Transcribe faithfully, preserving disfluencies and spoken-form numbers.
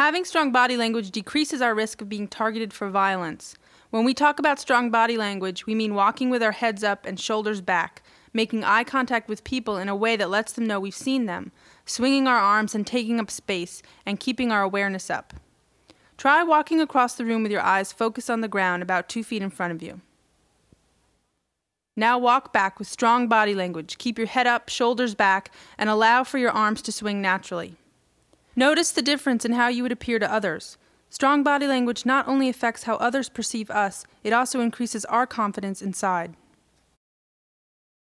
Having strong body language decreases our risk of being targeted for violence. When we talk about strong body language, we mean walking with our heads up and shoulders back, making eye contact with people in a way that lets them know we've seen them, swinging our arms and taking up space, and keeping our awareness up. Try walking across the room with your eyes focused on the ground about two feet in front of you. Now walk back with strong body language. Keep your head up, shoulders back, and allow for your arms to swing naturally. Notice the difference in how you would appear to others. Strong body language not only affects how others perceive us, it also increases our confidence inside.